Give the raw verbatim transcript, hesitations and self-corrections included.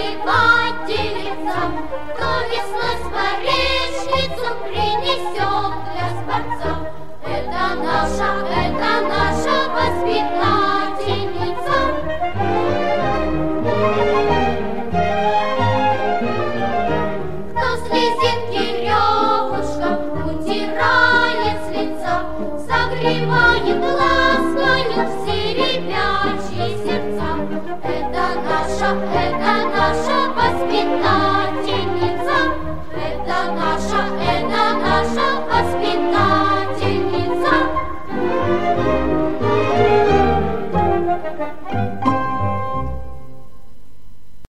воспитательница, кто весной скворечницу принесет для скворца. Это наша, это наша воспитательница. Кто слезинки ревушком утирает с лица, согревает ласкою все ребячьи сердца. Это наша, это наша воспитательница. Это наша, это наша воспитательница.